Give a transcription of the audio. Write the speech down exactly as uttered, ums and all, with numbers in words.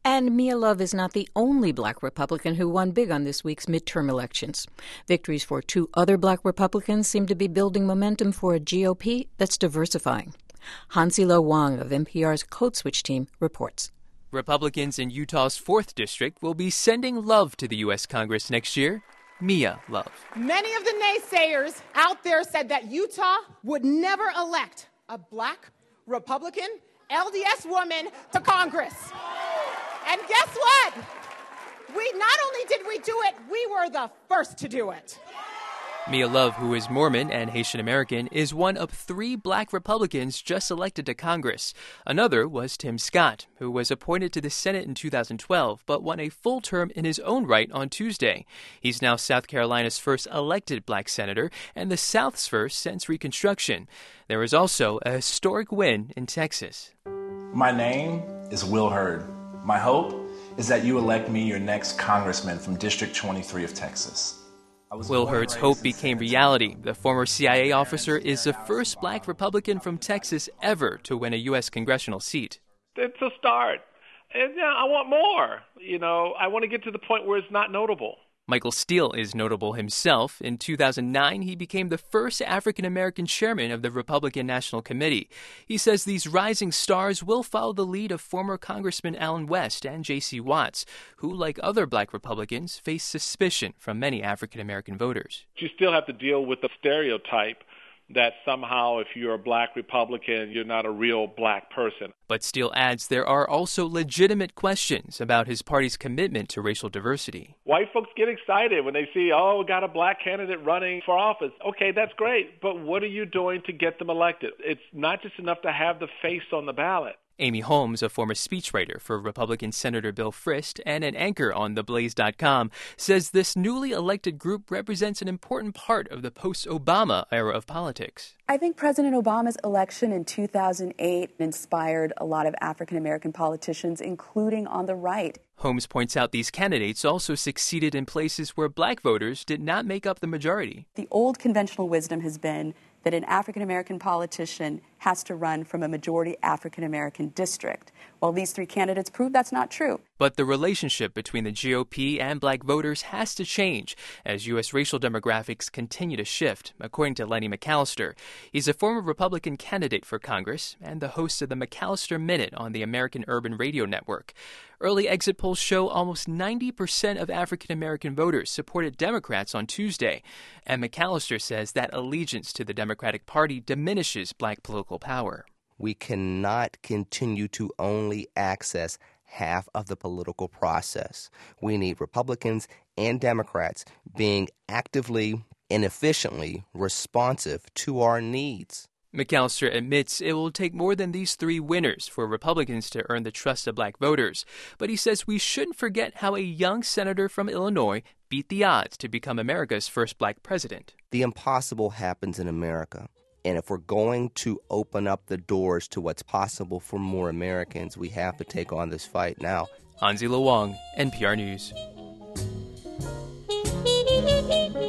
And Mia Love is not the only black Republican who won big on this week's midterm elections. Victories for two other black Republicans seem to be building momentum for a G O P that's diversifying. Hansila Wang of N P R's Code Switch team reports. Republicans in Utah's fourth District will be sending love to the U S Congress next year. Mia Love. Many of the naysayers out there said that Utah would never elect a black Republican L D S woman to Congress. And guess what? We not only did we do it, we were the first to do it. Mia Love, who is Mormon and Haitian American, is one of three black Republicans just elected to Congress. Another was Tim Scott, who was appointed to the Senate in two thousand twelve, but won a full term in his own right on Tuesday. He's now South Carolina's first elected black senator and the South's first since Reconstruction. There is also a historic win in Texas. My name is Will Hurd. My hope is that you elect me your next congressman from District twenty-three of Texas. Will Hurd's hope became reality. The former C I A officer is the first black Republican from Texas ever to win a U S congressional seat. It's a start. And yeah, I want more. You know, I want to get to the point where it's not notable. Michael Steele is notable himself. In two thousand nine, he became the first African-American chairman of the Republican National Committee. He says these rising stars will follow the lead of former Congressman Allen West and J C Watts, who, like other black Republicans, face suspicion from many African-American voters. You still have to deal with the stereotype that somehow if you're a black Republican, you're not a real black person. But Steele adds there are also legitimate questions about his party's commitment to racial diversity. White folks get excited when they see, oh, we got a black candidate running for office. Okay, that's great, but what are you doing to get them elected? It's not just enough to have the face on the ballot. Amy Holmes, a former speechwriter for Republican Senator Bill Frist and an anchor on the blaze dot com, says this newly elected group represents an important part of the post-Obama era of politics. I think President Obama's election in two thousand eight inspired a lot of African-American politicians, including on the right. Holmes points out these candidates also succeeded in places where black voters did not make up the majority. The old conventional wisdom has been that an African-American politician has to run from a majority African-American district. Well, these three candidates prove that's not true. But the relationship between the G O P and black voters has to change as U S racial demographics continue to shift, according to Lenny McAllister. He's a former Republican candidate for Congress and the host of the McAllister Minute on the American Urban Radio Network. Early exit polls show almost ninety percent of African-American voters supported Democrats on Tuesday. And McAllister says that allegiance to the Democratic Party diminishes black political power. We cannot continue to only access half of the political process. We need Republicans and Democrats being actively and efficiently responsive to our needs. McAllister admits it will take more than these three winners for Republicans to earn the trust of black voters. But he says we shouldn't forget how a young senator from Illinois beat the odds to become America's first black president. The impossible happens in America. And if we're going to open up the doors to what's possible for more Americans, we have to take on this fight now. Hansila Wang, N P R News.